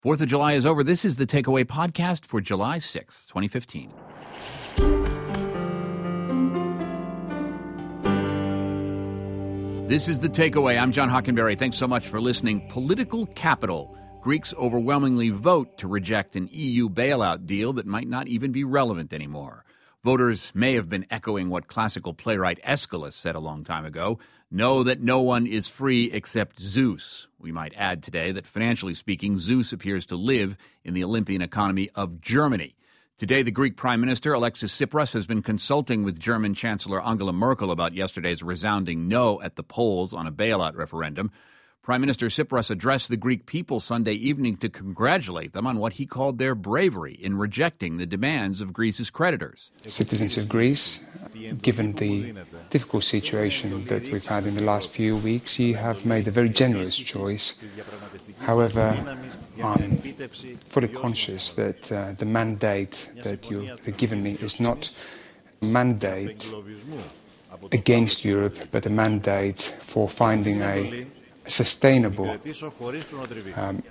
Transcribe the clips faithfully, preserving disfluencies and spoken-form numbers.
Fourth of July is over. This is the Takeaway podcast for July sixth, twenty fifteen. This is the Takeaway. I'm John Hockenberry. Thanks so much for listening. Political capital. Greeks overwhelmingly vote to reject an E U bailout deal that might not even be relevant anymore. Voters may have been echoing what classical playwright Aeschylus said a long time ago, know that no one is free except Zeus. We might add today that financially speaking, Zeus appears to live in the Olympian economy of Germany. Today, the Greek Prime Minister, Alexis Tsipras, has been consulting with German Chancellor Angela Merkel about yesterday's resounding no at the polls on a bailout referendum. Prime Minister Tsipras addressed the Greek people Sunday evening to congratulate them on what he called their bravery in rejecting the demands of Greece's creditors. Citizens of Greece, given the difficult situation that we've had in the last few weeks, you have made a very generous choice. However, I'm fully conscious that uh, the mandate that you've given me is not a mandate against Europe, but a mandate for finding a sustainable um,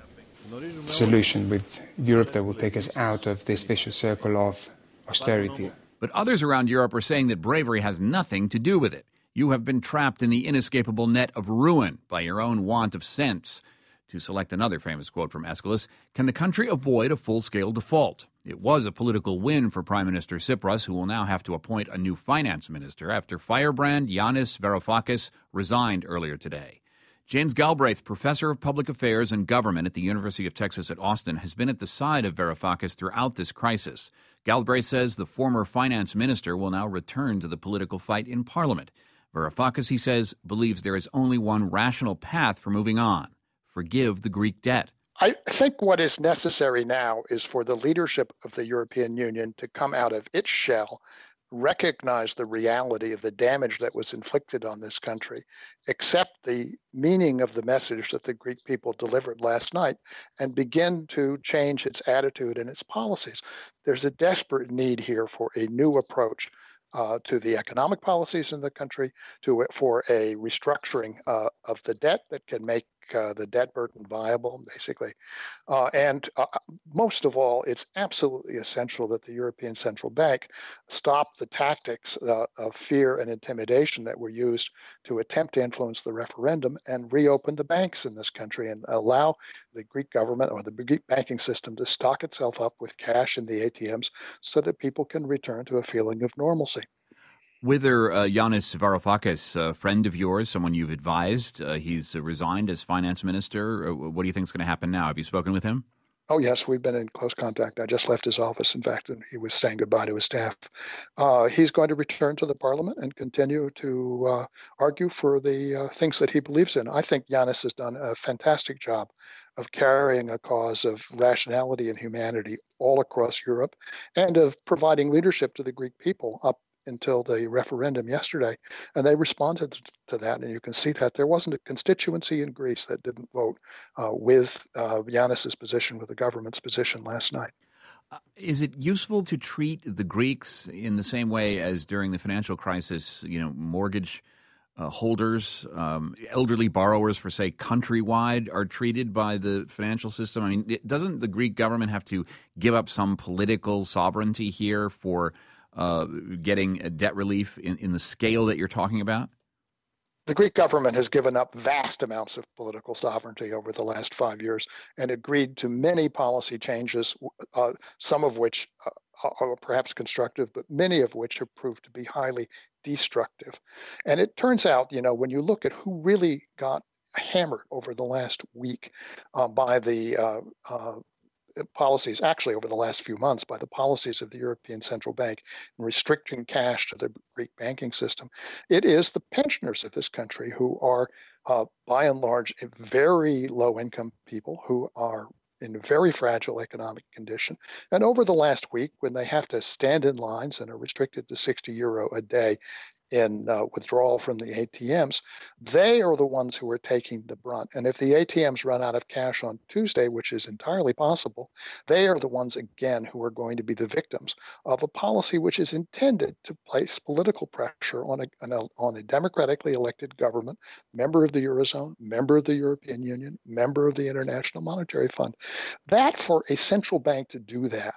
solution with Europe that will take us out of this vicious circle of austerity. But others around Europe are saying that bravery has nothing to do with it. You have been trapped in the inescapable net of ruin by your own want of sense. To select another famous quote from Aeschylus, can the country avoid a full-scale default? It was a political win for Prime Minister Tsipras, who will now have to appoint a new finance minister after firebrand Yanis Varoufakis resigned earlier today. James Galbraith, professor of public affairs and government at the University of Texas at Austin, has been at the side of Varoufakis throughout this crisis. Galbraith says the former finance minister will now return to the political fight in Parliament. Varoufakis, he says, believes there is only one rational path for moving on: forgive the Greek debt. I think what is necessary now is for the leadership of the European Union to come out of its shell, recognize the reality of the damage that was inflicted on this country, accept the meaning of the message that the Greek people delivered last night, and begin to change its attitude and its policies. There's a desperate need here for a new approach uh, to the economic policies in the country, to for a restructuring uh, of the debt that can make Uh, the debt burden viable, basically. Uh, and uh, most of all, it's absolutely essential that the European Central Bank stop the tactics uh, of fear and intimidation that were used to attempt to influence the referendum and reopen the banks in this country and allow the Greek government or the Greek banking system to stock itself up with cash in the A T Ms so that people can return to a feeling of normalcy. Whether uh, Yanis Varoufakis, a friend of yours, someone you've advised, uh, he's uh, resigned as finance minister. Uh, what do you think is going to happen now? Have you spoken with him? Oh, yes, we've been in close contact. I just left his office, in fact, and he was saying goodbye to his staff. Uh, he's going to return to the parliament and continue to uh, argue for the uh, things that he believes in. I think Yanis has done a fantastic job of carrying a cause of rationality and humanity all across Europe and of providing leadership to the Greek people up until the referendum yesterday, and they responded to that. And you can see that there wasn't a constituency in Greece that didn't vote uh, with uh, Yanis's position, with the government's position last night. Uh, is it useful to treat the Greeks in the same way as during the financial crisis, you know, mortgage uh, holders, um, elderly borrowers for, say, Countrywide are treated by the financial system? I mean, it, doesn't the Greek government have to give up some political sovereignty here for Uh, getting a debt relief in, in the scale that you're talking about? The Greek government has given up vast amounts of political sovereignty over the last five years and agreed to many policy changes, uh, some of which uh, are perhaps constructive, but many of which have proved to be highly destructive. And it turns out, you know, when you look at who really got hammered over the last week uh, by the uh, uh, policies, actually over the last few months, by the policies of the European Central Bank in restricting cash to the Greek banking system, it is the pensioners of this country who are, uh, by and large, very low-income people who are in a very fragile economic condition. And over the last week, when they have to stand in lines and are restricted to sixty euro a day, in uh, withdrawal from the A T Ms, they are the ones who are taking the brunt. And if the A T Ms run out of cash on Tuesday, which is entirely possible, they are the ones, again, who are going to be the victims of a policy which is intended to place political pressure on a, on a, on a democratically elected government, member of the Eurozone, member of the European Union, member of the International Monetary Fund. That, for a central bank to do that,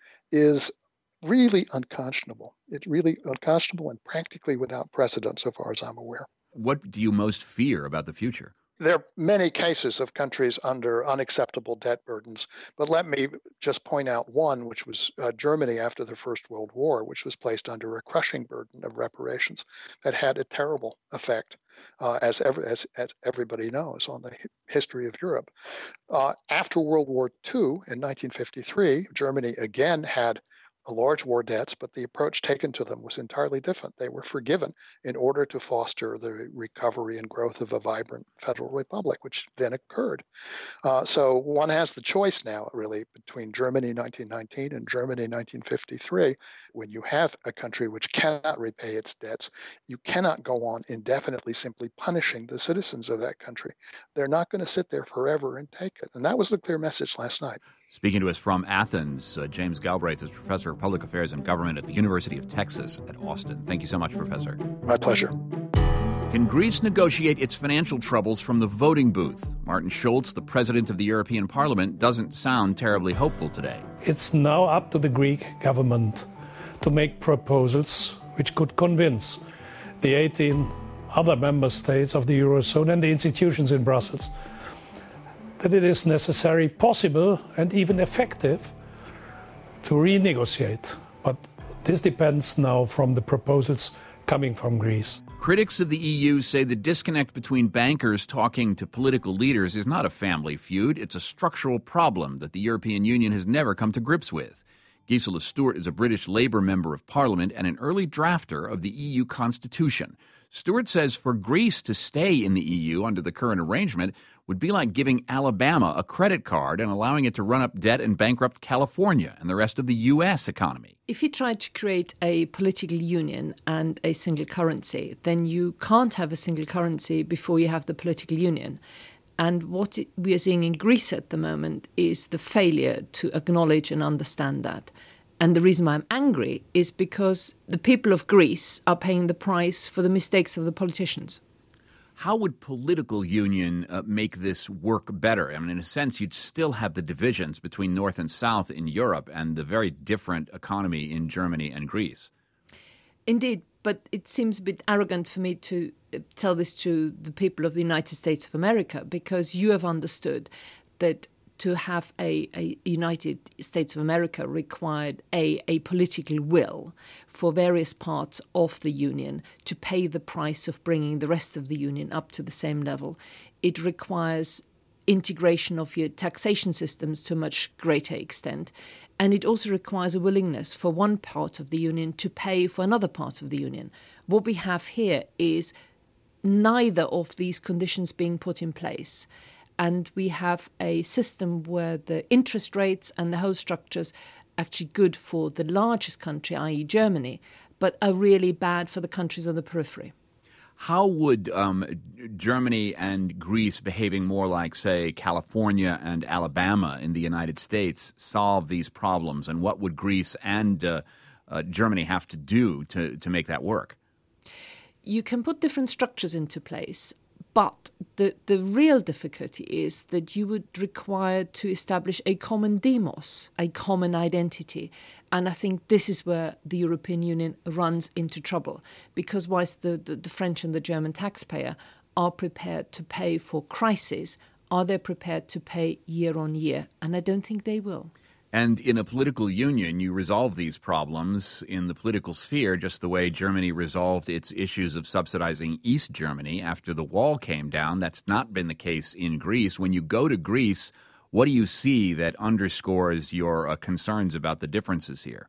is really unconscionable. It's really unconscionable and practically without precedent, so far as I'm aware. What do you most fear about the future? There are many cases of countries under unacceptable debt burdens, but let me just point out one, which was uh, Germany after the First World War, which was placed under a crushing burden of reparations that had a terrible effect, uh, as, ever, as, as everybody knows, on the history of Europe. Uh, after World War Two in nineteen fifty-three, Germany again had large war debts, but the approach taken to them was entirely different. They were forgiven in order to foster the recovery and growth of a vibrant federal republic, which then occurred. Uh, so one has the choice now, really, between Germany nineteen nineteen and Germany nineteen fifty-three. When you have a country which cannot repay its debts, you cannot go on indefinitely simply punishing the citizens of that country. They're not going to sit there forever and take it. And that was the clear message last night. Speaking to us from Athens, uh, James Galbraith is Professor of Public Affairs and Government at the University of Texas at Austin. Thank you so much, Professor. My pleasure. Can Greece negotiate its financial troubles from the voting booth? Martin Schulz, the president of the European Parliament, doesn't sound terribly hopeful today. It's now up to the Greek government to make proposals which could convince the eighteen other member states of the Eurozone and the institutions in Brussels that it is necessary, possible, and even effective to renegotiate. But this depends now from the proposals coming from Greece. Critics of the E U say the disconnect between bankers talking to political leaders is not a family feud. It's a structural problem that the European Union has never come to grips with. Gisela Stuart is a British Labour member of Parliament and an early drafter of the E U Constitution. Stuart says for Greece to stay in the E U under the current arrangement would be like giving Alabama a credit card and allowing it to run up debt and bankrupt California and the rest of the U S economy. If you try to create a political union and a single currency, then you can't have a single currency before you have the political union. And what we are seeing in Greece at the moment is the failure to acknowledge and understand that. And the reason why I'm angry is because the people of Greece are paying the price for the mistakes of the politicians. How would political union uh, make this work better? I mean, in a sense, you'd still have the divisions between North and South in Europe and the very different economy in Germany and Greece. Indeed, but it seems a bit arrogant for me to tell this to the people of the United States of America, because you have understood that to have a, a United States of America required a, a political will for various parts of the union to pay the price of bringing the rest of the union up to the same level. It requires integration of your taxation systems to a much greater extent. And it also requires a willingness for one part of the union to pay for another part of the union. What we have here is neither of these conditions being put in place. And we have a system where the interest rates and the whole structures are actually good for the largest country, that is. Germany, but are really bad for the countries on the periphery. How would um, Germany and Greece behaving more like, say, California and Alabama in the United States solve these problems? And what would Greece and uh, uh, Germany have to do to, to make that work? You can put different structures into place. But the, the real difficulty is that you would require to establish a common demos, a common identity. And I think this is where the European Union runs into trouble, because whilst the, the, the French and the German taxpayer are prepared to pay for crises, are they prepared to pay year on year? And I don't think they will. And in a political union, you resolve these problems in the political sphere just the way Germany resolved its issues of subsidizing East Germany after the wall came down. That's not been the case in Greece. When you go to Greece, what do you see that underscores your uh, concerns about the differences here?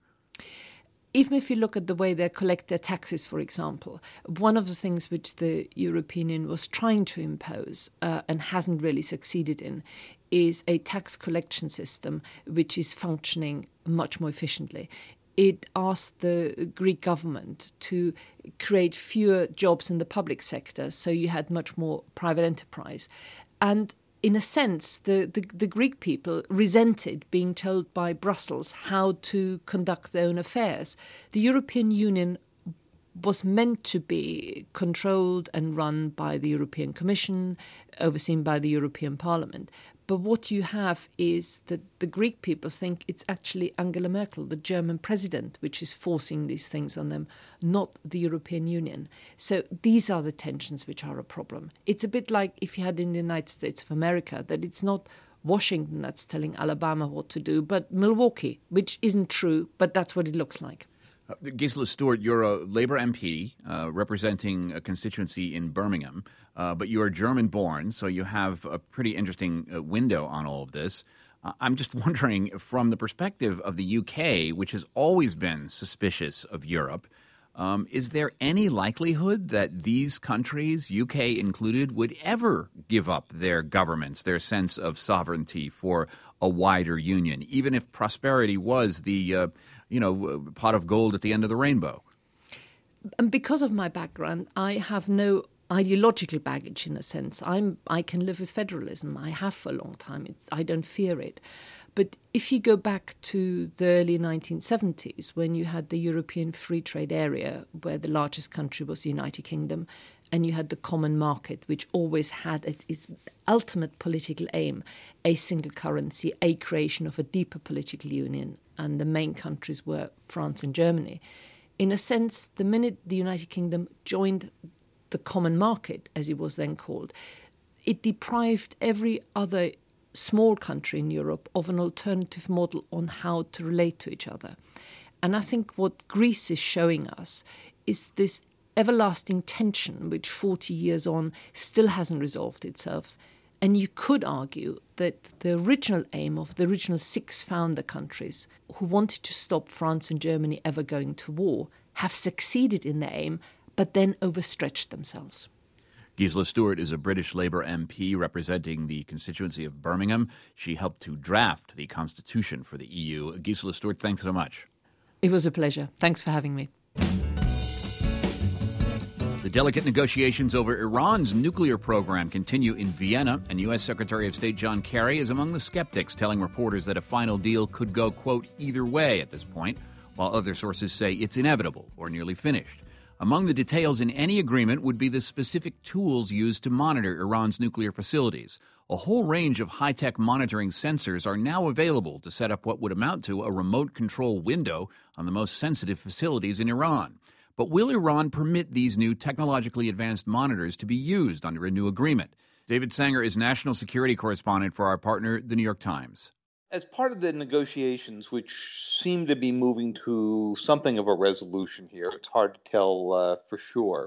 Even if you look at the way they collect their taxes, for example, one of the things which the European Union was trying to impose uh, and hasn't really succeeded in is a tax collection system which is functioning much more efficiently. it asked the Greek government to create fewer jobs in the public sector, so you had much more private enterprise. And in a sense, the, the, the Greek people resented being told by Brussels how to conduct their own affairs. The European Union was meant to be controlled and run by the European Commission, overseen by the European Parliament. But what you have is that the Greek people think it's actually Angela Merkel, the German president, which is forcing these things on them, not the European Union. So these are the tensions which are a problem. It's a bit like if you had in the United States of America, that it's not Washington that's telling Alabama what to do, but Milwaukee, which isn't true, but that's what it looks like. Uh, Gisela Stuart, you're a Labour M P uh, representing a constituency in Birmingham, uh, but you are German-born, so you have a pretty interesting uh, window on all of this. Uh, I'm just wondering, from the perspective of the U K, which has always been suspicious of Europe, um, is there any likelihood that these countries, U K included, would ever give up their governments, their sense of sovereignty for a wider union, even if prosperity was the uh, you know, pot of gold at the end of the rainbow? And because of my background, I have no ideological baggage in a sense. I'm I can live with federalism. I have for a long time. It's, I don't fear it. But if you go back to the early nineteen seventies, when you had the European Free Trade Area, where the largest country was the United Kingdom, and you had the common market, which always had its ultimate political aim, a single currency, a creation of a deeper political union, and the main countries were France and Germany. In a sense, the minute the United Kingdom joined the common market, as it was then called, it deprived every other small country in Europe of an alternative model on how to relate to each other. And I think what Greece is showing us is this everlasting tension, which forty years on still hasn't resolved itself. And you could argue that the original aim of the original six founder countries who wanted to stop France and Germany ever going to war have succeeded in their aim, but then overstretched themselves. Gisela Stuart is a British Labour M P representing the constituency of Birmingham. She helped to draft the constitution for the E U. Gisela Stuart, thanks so much. It was a pleasure. Thanks for having me. The delicate negotiations over Iran's nuclear program continue in Vienna, and U S. Secretary of State John Kerry is among the skeptics, telling reporters that a final deal could go, quote, either way at this point, while other sources say it's inevitable or nearly finished. Among the details in any agreement would be the specific tools used to monitor Iran's nuclear facilities. A whole range of high-tech monitoring sensors are now available to set up what would amount to a remote control window on the most sensitive facilities in Iran. But will Iran permit these new technologically advanced monitors to be used under a new agreement? David Sanger is national security correspondent for our partner, The New York Times. As part of the negotiations, which seem to be moving to something of a resolution here, it's hard to tell uh, for sure.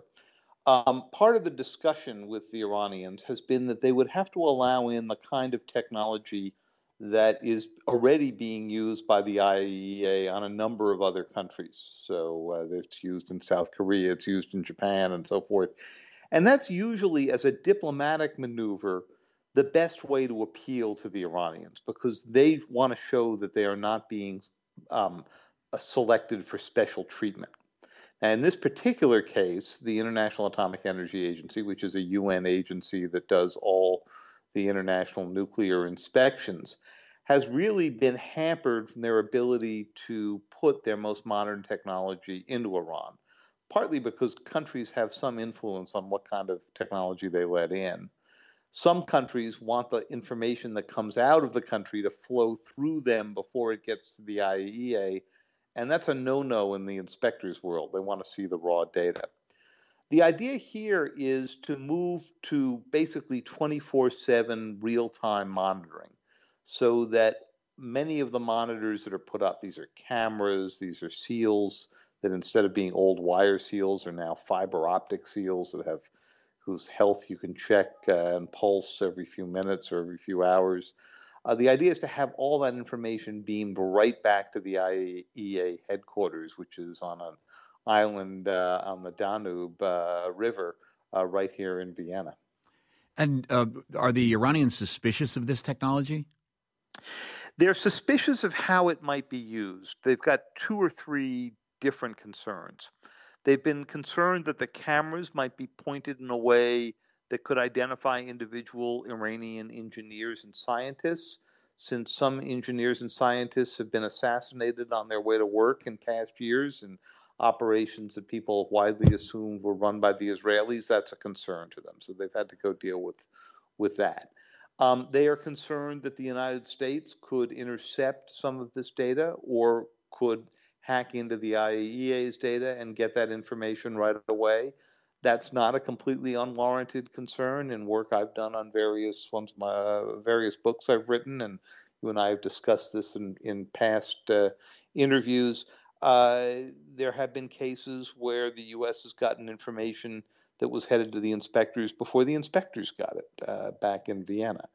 Um, part of the discussion with the Iranians has been that they would have to allow in the kind of technology that is already being used by the I A E A on a number of other countries. So uh, it's used in South Korea, it's used in Japan, and so forth. And that's usually, as a diplomatic maneuver, the best way to appeal to the Iranians, because they want to show that they are not being um, selected for special treatment. And in this particular case, the International Atomic Energy Agency, which is a U N agency that does all the international nuclear inspections, has really been hampered from their ability to put their most modern technology into Iran, partly because countries have some influence on what kind of technology they let in. Some countries want the information that comes out of the country to flow through them before it gets to the I A E A, and that's a no-no in the inspectors' world. They want to see the raw data. The idea here is to move to basically twenty-four seven real-time monitoring, so that many of the monitors that are put up, these are cameras, these are seals that instead of being old wire seals are now fiber optic seals that have whose health you can check uh, and pulse every few minutes or every few hours. Uh, the idea is to have all that information beamed right back to the I A E A headquarters, which is on an island uh, on the Danube uh, River uh, right here in Vienna. And uh, are the Iranians suspicious of this technology? They're suspicious of how it might be used. They've got two or three different concerns. They've been concerned that the cameras might be pointed in a way that could identify individual Iranian engineers and scientists, since some engineers and scientists have been assassinated on their way to work in past years and operations that people widely assumed were run by the Israelis. That's a concern to them. So they've had to go deal with, with that. Um, they are concerned that the United States could intercept some of this data or could hack into the I A E A's data and get that information right away. That's not a completely unwarranted concern. In work I've done on various ones, my uh, various books I've written, and you and I have discussed this in, in past uh, interviews. Uh, there have been cases where the U S has gotten information that was headed to the inspectors before the inspectors got it uh, back in Vienna.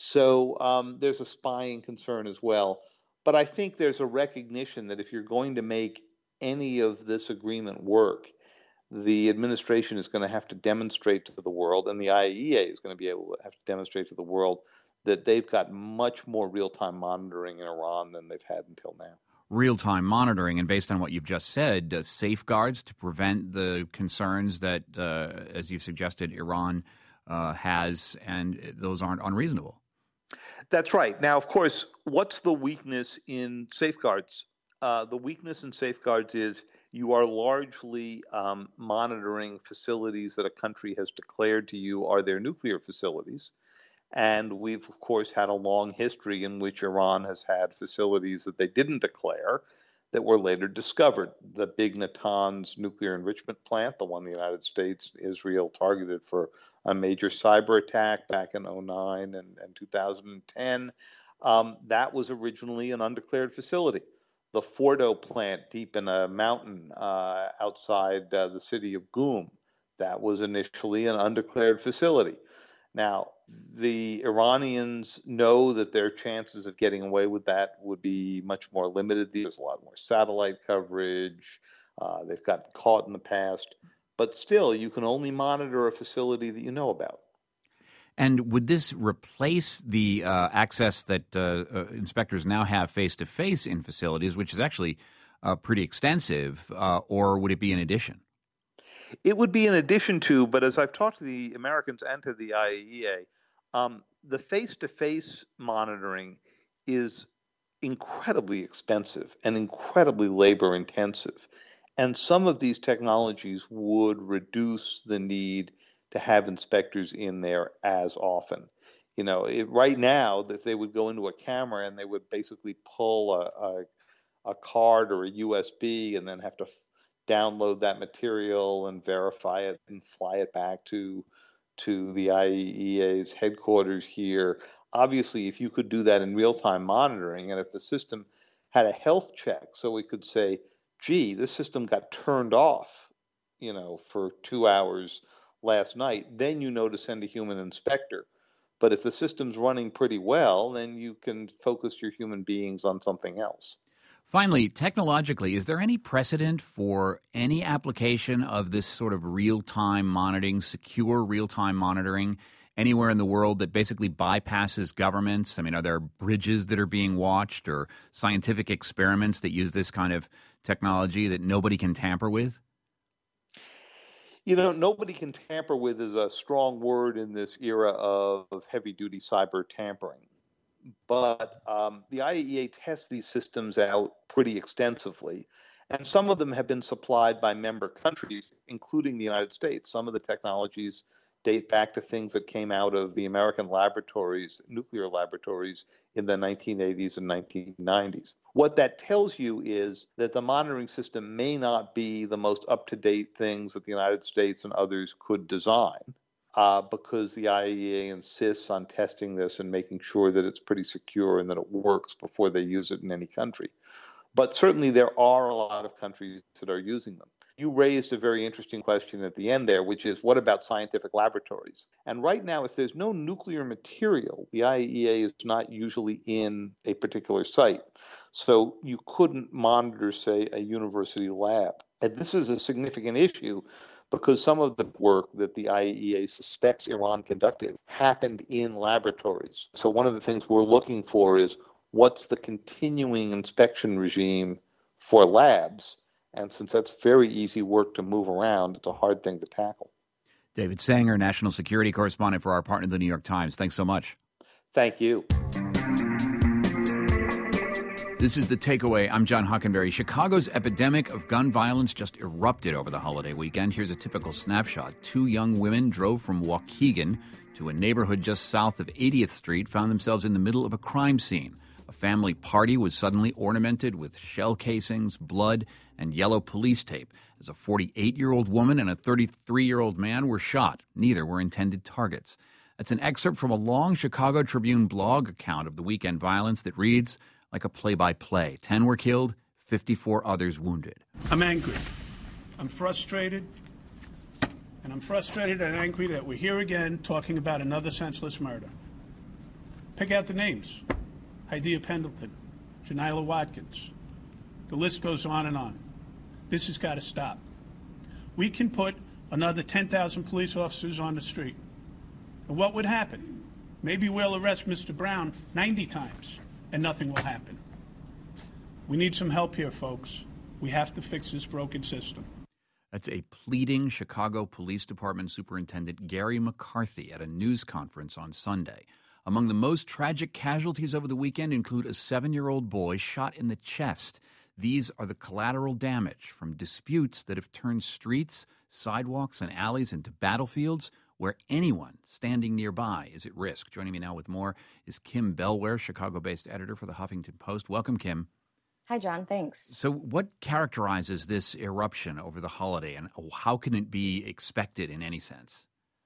So um, there's a spying concern as well. But I think there's a recognition that if you're going to make any of this agreement work, the administration is going to have to demonstrate to the world, and the I A E A is going to be able to have to demonstrate to the world that they've got much more real-time monitoring in Iran than they've had until now. Real-time monitoring, and based on what you've just said, uh, safeguards to prevent the concerns that, uh, as you've suggested, Iran uh, has, and those aren't unreasonable. That's right. Now, of course, what's the weakness in safeguards? Uh, the weakness in safeguards is you are largely um, monitoring facilities that a country has declared to you are their nuclear facilities. And we've, of course, had a long history in which Iran has had facilities that they didn't declare that were later discovered. The big Natanz nuclear enrichment plant, the one the United States, Israel targeted for a major cyber attack back in oh nine and, and two thousand ten, um, that was originally an undeclared facility. The Fordo plant deep in a mountain uh, outside uh, the city of Qum, that was initially an undeclared facility. Now, the Iranians know that their chances of getting away with that would be much more limited. There's a lot more satellite coverage. Uh, they've gotten caught in the past. But still, you can only monitor a facility that you know about. And would this replace the uh, access that uh, uh, inspectors now have face-to-face in facilities, which is actually uh, pretty extensive, uh, or would it be in addition? It would be in addition to, but as I've talked to the Americans and to the I A E A, um, the face-to-face monitoring is incredibly expensive and incredibly labor-intensive. And some of these technologies would reduce the need to have inspectors in there as often. You know, it, right now, if they would go into a camera and they would basically pull a, a, a card or a U S B and then have to download that material and verify it and fly it back to to the I A E A's headquarters here. Obviously, if you could do that in real-time monitoring, and if the system had a health check, so we could say, gee, this system got turned off, you know, for two hours last night, then you know to send a human inspector. But if the system's running pretty well, then you can focus your human beings on something else. Finally, technologically, is there any precedent for any application of this sort of real-time monitoring, secure real-time monitoring anywhere in the world that basically bypasses governments? I mean, are there bridges that are being watched or scientific experiments that use this kind of technology that nobody can tamper with? You know, nobody can tamper with is a strong word in this era of heavy-duty cyber tampering. But um, the I A E A tests these systems out pretty extensively, and some of them have been supplied by member countries, including the United States. Some of the technologies date back to things that came out of the American laboratories, nuclear laboratories, in the nineteen eighties and nineteen nineties. What that tells you is that the monitoring system may not be the most up-to-date things that the United States and others could design. Uh, because the I A E A insists on testing this and making sure that it's pretty secure and that it works before they use it in any country. But certainly there are a lot of countries that are using them. You raised a very interesting question at the end there, which is, what about scientific laboratories? And right now, if there's no nuclear material, the I A E A is not usually in a particular site. So you couldn't monitor, say, a university lab. And this is a significant issue, because some of the work that the I A E A suspects Iran conducted happened in laboratories. So one of the things we're looking for is, what's the continuing inspection regime for labs? And since that's very easy work to move around, it's a hard thing to tackle. David Sanger, national security correspondent for our partner, the New York Times. Thanks so much. Thank you. This is The Takeaway. I'm John Hockenberry. Chicago's epidemic of gun violence just erupted over the holiday weekend. Here's a typical snapshot. Two young women drove from Waukegan to a neighborhood just south of eightieth Street, found themselves in the middle of a crime scene. A family party was suddenly ornamented with shell casings, blood, and yellow police tape as a forty-eight-year-old woman and a thirty-three-year-old man were shot. Neither were intended targets. That's an excerpt from a long Chicago Tribune blog account of the weekend violence that reads like a play-by-play. Ten were killed, fifty-four others wounded. I'm angry. I'm frustrated. And I'm frustrated and angry that we're here again talking about another senseless murder. Pick out the names. Hydea Pendleton, Janila Watkins. The list goes on and on. This has got to stop. We can put another ten thousand police officers on the street. And what would happen? Maybe we'll arrest Mister Brown ninety times and nothing will happen. We need some help here, folks. We have to fix this broken system. That's a pleading Chicago Police Department Superintendent Gary McCarthy at a news conference on Sunday. Among the most tragic casualties over the weekend include a seven-year-old boy shot in the chest. These are the collateral damage from disputes that have turned streets, sidewalks, and alleys into battlefields where anyone standing nearby is at risk. Joining me now with more is Kim Bellware, Chicago-based editor for the Huffington Post. Welcome, Kim. Hi, John. Thanks. So what characterizes this eruption over the holiday, and how can it be expected in any sense?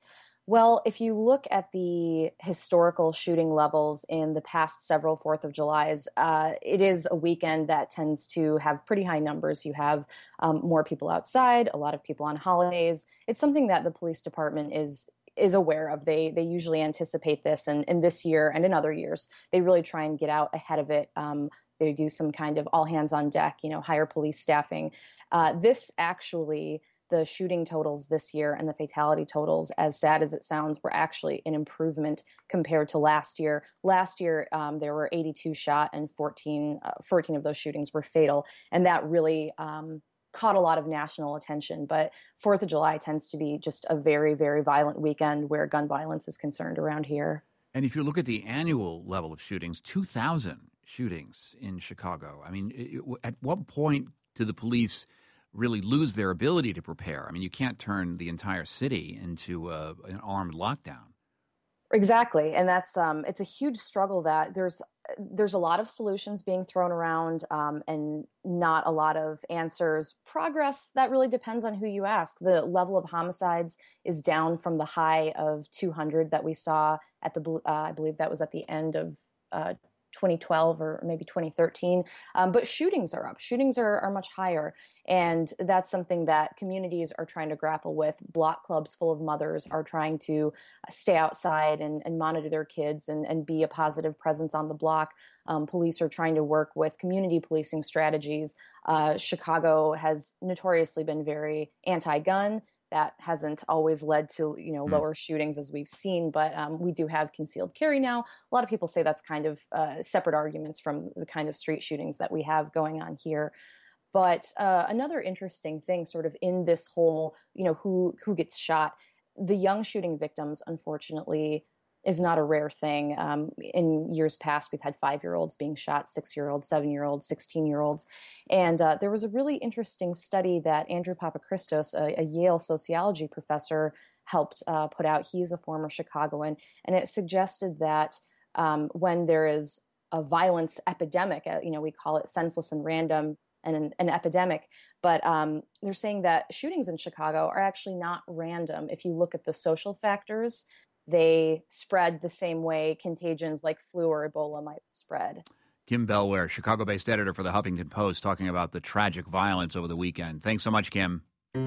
Well, if you look at the historical shooting levels in the past several Fourth of Julys, uh, it is a weekend that tends to have pretty high numbers. You have um, more people outside, a lot of people on holidays. It's something that the police department is is aware of. They they usually anticipate this, and in this year and in other years, they really try and get out ahead of it. Um, they do some kind of all hands on deck, you know, higher police staffing. Uh, this actually, the shooting totals this year and the fatality totals, as sad as it sounds, were actually an improvement compared to last year. Last year, um, there were eighty-two shot and fourteen, uh, fourteen of those shootings were fatal. And that really um, caught a lot of national attention. But Fourth of July tends to be just a very, very violent weekend where gun violence is concerned around here. And if you look at the annual level of shootings, two thousand shootings in Chicago. I mean, it, at what point do the police really lose their ability to prepare? I mean, you can't turn the entire city into a, an armed lockdown. Exactly, and that's um, it's a huge struggle. That there's there's a lot of solutions being thrown around, um, and not a lot of answers. Progress, that really depends on who you ask. The level of homicides is down from the high of two hundred that we saw at the uh, I believe that was at the end of Uh, twenty twelve or maybe twenty thirteen, um, but shootings are up. Shootings are, are much higher, and that's something that communities are trying to grapple with. Block clubs full of mothers are trying to stay outside and, and monitor their kids and, and be a positive presence on the block. Um, police are trying to work with community policing strategies. Uh, Chicago has notoriously been very anti-gun. That hasn't always led to, you know, lower shootings as we've seen, but um, we do have concealed carry now. A lot of people say that's kind of uh, separate arguments from the kind of street shootings that we have going on here. But uh, another interesting thing sort of in this whole, you know, who who gets shot, the young shooting victims, unfortunately, is not a rare thing. Um, in years past, we've had five-year-olds being shot, six-year-olds, seven-year-olds, sixteen-year-olds. And uh, there was a really interesting study that Andrew Papachristos, a, a Yale sociology professor, helped uh, put out. He's a former Chicagoan. And it suggested that um, when there is a violence epidemic, uh, you know, we call it senseless and random, and an, an epidemic, but um, they're saying that shootings in Chicago are actually not random. If you look at the social factors, they spread the same way contagions like flu or Ebola might spread. Kim Bellware, Chicago-based editor for the Huffington Post, talking about the tragic violence over the weekend. Thanks so much, Kim.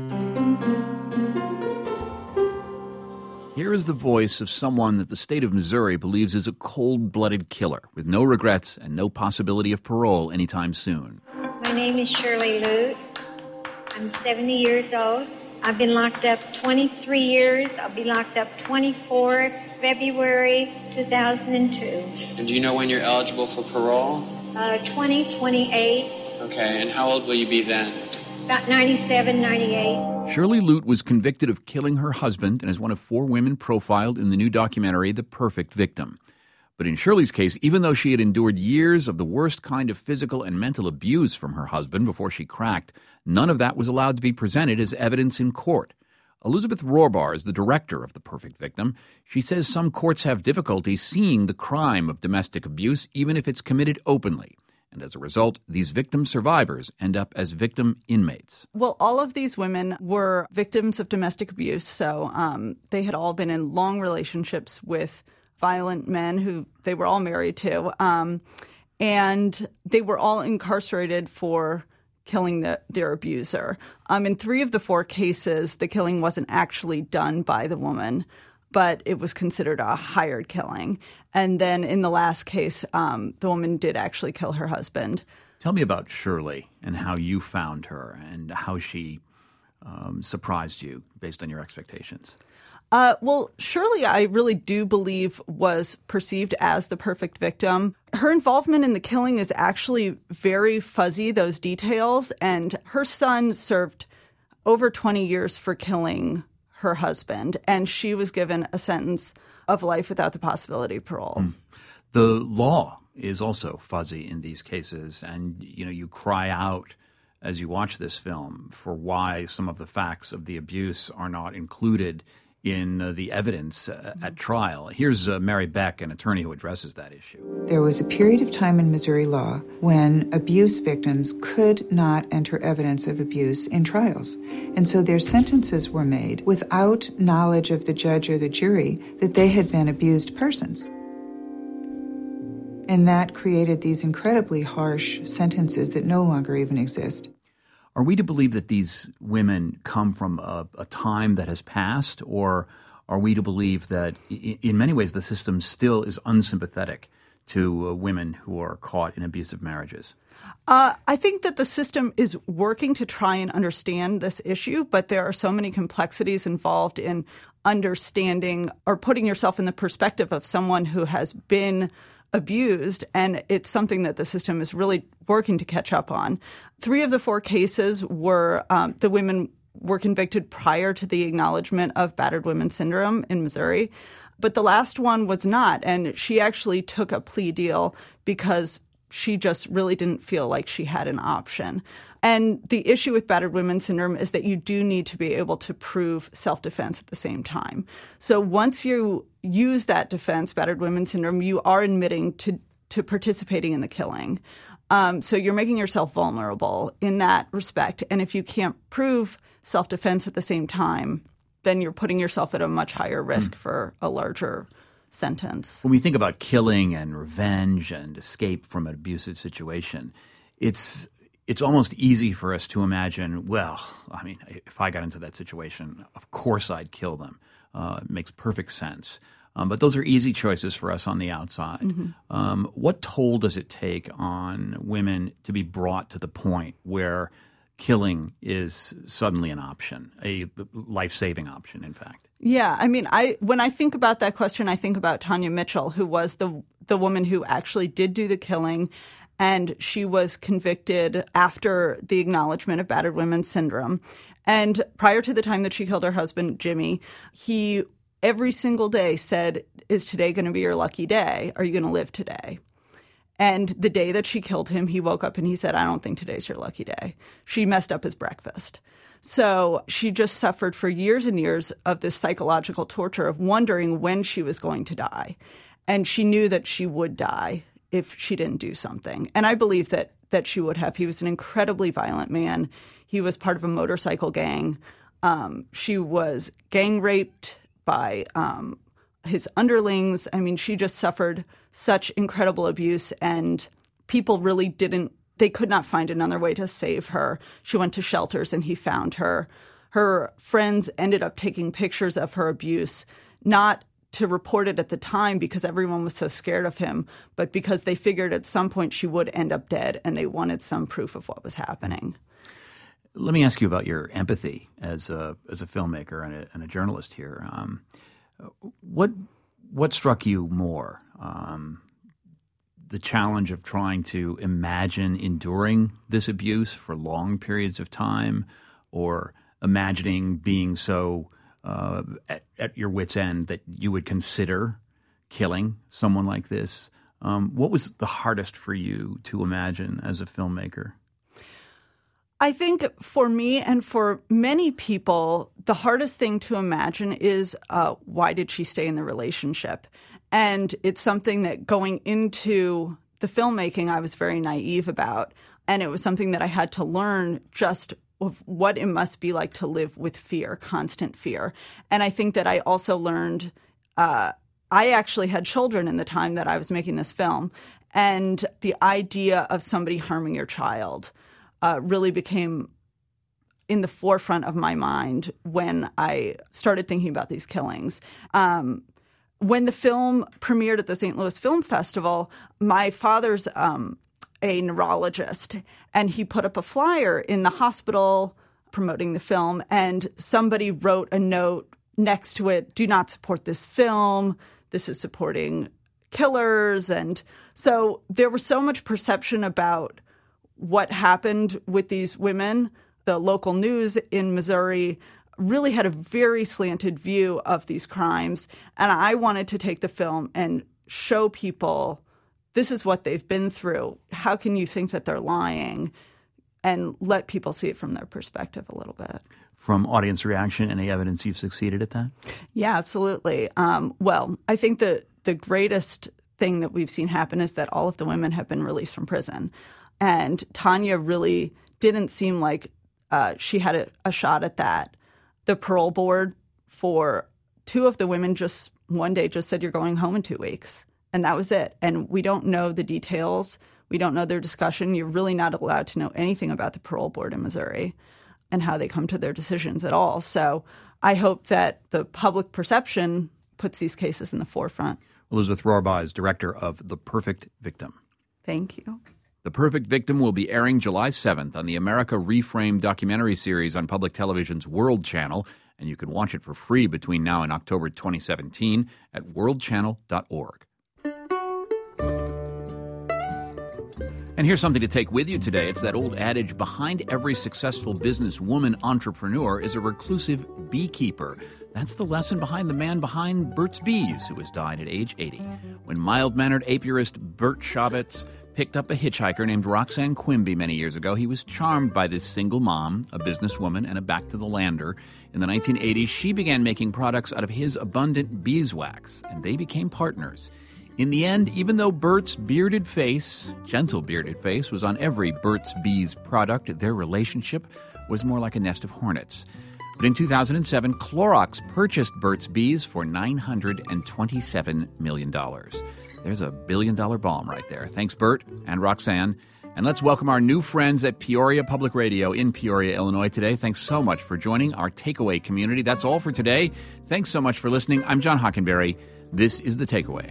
Here is the voice of someone that the state of Missouri believes is a cold-blooded killer with no regrets and no possibility of parole anytime soon. My name is Shirley Lute. I'm seventy years old. I've been locked up twenty-three years. I'll be locked up twenty-four, February two thousand two. And do you know when you're eligible for parole? Uh, twenty twenty-eight. Okay, and how old will you be then? About ninety-seven, ninety-eight. Shirley Lute was convicted of killing her husband and is one of four women profiled in the new documentary, The Perfect Victim. But in Shirley's case, even though she had endured years of the worst kind of physical and mental abuse from her husband before she cracked, none of that was allowed to be presented as evidence in court. Elizabeth Rohrbar is the director of The Perfect Victim. She says some courts have difficulty seeing the crime of domestic abuse, even if it's committed openly. And as a result, these victim survivors end up as victim inmates. Well, all of these women were victims of domestic abuse, so um, they had all been in long relationships with violent men who they were all married to, um, and they were all incarcerated for killing the, their abuser. Um, in three of the four cases, the killing wasn't actually done by the woman, but it was considered a hired killing. And then in the last case, um, the woman did actually kill her husband. Tell me about Shirley and how you found her and how she um, surprised you based on your expectations. Uh, well, Shirley, I really do believe, was perceived as the perfect victim. Her involvement in the killing is actually very fuzzy, those details. And her son served over twenty years for killing her husband, and she was given a sentence of life without the possibility of parole. Mm. The law is also fuzzy in these cases, and you know you cry out as you watch this film for why some of the facts of the abuse are not included in uh, the evidence uh, at trial. Here's uh, Mary Beck, an attorney who addresses that issue. There was a period of time in Missouri law when abuse victims could not enter evidence of abuse in trials. And so their sentences were made without knowledge of the judge or the jury that they had been abused persons. And that created these incredibly harsh sentences that no longer even exist. Are we to believe that these women come from a, a time that has passed, or are we to believe that in, in many ways the system still is unsympathetic to uh, women who are caught in abusive marriages? Uh, I think that the system is working to try and understand this issue, but there are so many complexities involved in understanding or putting yourself in the perspective of someone who has been abused, and it's something that the system is really working to catch up on. Three of the four cases were um, the women were convicted prior to the acknowledgement of battered women syndrome in Missouri, but the last one was not, and she actually took a plea deal because she just really didn't feel like she had an option. And the issue with battered women syndrome is that you do need to be able to prove self-defense at the same time. So once you use that defense, battered women syndrome, you are admitting to, to participating in the killing. Um, so you're making yourself vulnerable in that respect. And if you can't prove self-defense at the same time, then you're putting yourself at a much higher risk mm. for a larger sentence. When we think about killing and revenge and escape from an abusive situation, it's it's almost easy for us to imagine, well, I mean, if I got into that situation, of course I'd kill them. Uh, it makes perfect sense. Um, but those are easy choices for us on the outside. Mm-hmm. Um, what toll does it take on women to be brought to the point where killing is suddenly an option, a life-saving option, in fact? Yeah, I mean, I when I think about that question, I think about Tanya Mitchell, who was the the woman who actually did do the killing, and she was convicted after the acknowledgement of battered women syndrome. And prior to the time that she killed her husband, Jimmy, he every single day said, "Is today going to be your lucky day? Are you going to live today?" And the day that she killed him, he woke up and he said, "I don't think today's your lucky day." She messed up his breakfast. So she just suffered for years and years of this psychological torture of wondering when she was going to die. And she knew that she would die if she didn't do something. And I believe that that she would have. He was an incredibly violent man. He was part of a motorcycle gang. Um, she was gang raped by um, his underlings. I mean, she just suffered such incredible abuse, and people really didn't, they could not find another way to save her. She went to shelters and he found her. Her friends ended up taking pictures of her abuse, not to report it at the time because everyone was so scared of him, but because they figured at some point she would end up dead and they wanted some proof of what was happening. Let me ask you about your empathy as a as a filmmaker and a, and a journalist here. Um, what what struck you more? Um, the challenge of trying to imagine enduring this abuse for long periods of time, or imagining being so uh, at, at your wit's end that you would consider killing someone like this? Um, what was the hardest for you to imagine as a filmmaker? I think for me and for many people, the hardest thing to imagine is uh, why did she stay in the relationship? And it's something that going into the filmmaking, I was very naive about. And it was something that I had to learn just of what it must be like to live with fear, constant fear. And I think that I also learned uh, I actually had children in the time that I was making this film. And the idea of somebody harming your child Uh, really became in the forefront of my mind when I started thinking about these killings. Um, when the film premiered at the Saint Louis Film Festival, my father's um, a neurologist, and he put up a flyer in the hospital promoting the film, and somebody wrote a note next to it, "Do not support this film. This is supporting killers." And so there was so much perception about what happened with these women. The local news in Missouri really had a very slanted view of these crimes. And I wanted to take the film and show people this is what they've been through. How can you think that they're lying? And let people see it from their perspective a little bit. From audience reaction, any evidence you've succeeded at that? Yeah, absolutely. Um, well, I think the, the greatest thing that we've seen happen is that all of the women have been released from prison. And Tanya really didn't seem like uh, she had a, a shot at that. The parole board for two of the women just one day just said, "You're going home in two weeks." And that was it. And we don't know the details. We don't know their discussion. You're really not allowed to know anything about the parole board in Missouri and how they come to their decisions at all. So I hope that the public perception puts these cases in the forefront. Elizabeth Rohrbaugh is director of The Perfect Victim. Thank you. The Perfect Victim will be airing July seventh on the America Reframed documentary series on public television's World Channel, and you can watch it for free between now and October twenty seventeen at world channel dot org. And here's something to take with you today. It's that old adage, behind every successful businesswoman entrepreneur is a reclusive beekeeper. That's the lesson behind the man behind Burt's Bees, who has died at age eighty. When mild-mannered apiarist Bert Shabitz picked up a hitchhiker named Roxanne Quimby many years ago, he was charmed by this single mom, a businesswoman, and a back-to-the-lander. In the nineteen eighties, she began making products out of his abundant beeswax, and they became partners. In the end, even though Bert's bearded face, gentle bearded face, was on every Burt's Bees product, their relationship was more like a nest of hornets. But in two thousand seven, Clorox purchased Burt's Bees for nine hundred twenty-seven million dollars. There's a billion-dollar balm right there. Thanks, Bert and Roxanne. And let's welcome our new friends at Peoria Public Radio in Peoria, Illinois today. Thanks so much for joining our takeaway community. That's all for today. Thanks so much for listening. I'm John Hockenberry. This is The Takeaway.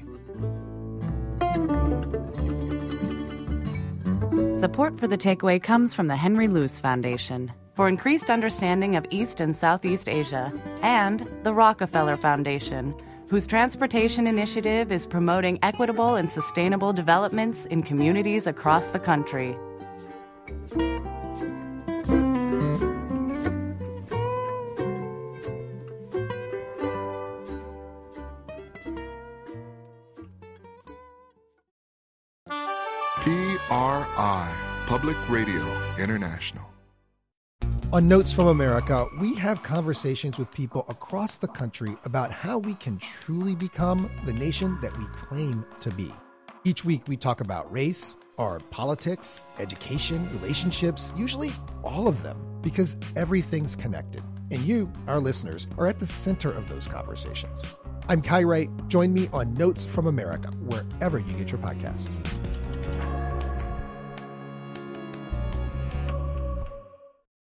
Support for The Takeaway comes from the Henry Luce Foundation for increased understanding of East and Southeast Asia, and the Rockefeller Foundation, whose transportation initiative is promoting equitable and sustainable developments in communities across the country. P R I, Public Radio International. On Notes from America, we have conversations with people across the country about how we can truly become the nation that we claim to be. Each week, we talk about race, our politics, education, relationships, usually all of them, because everything's connected. And you, our listeners, are at the center of those conversations. I'm Kai Wright. Join me on Notes from America, wherever you get your podcasts.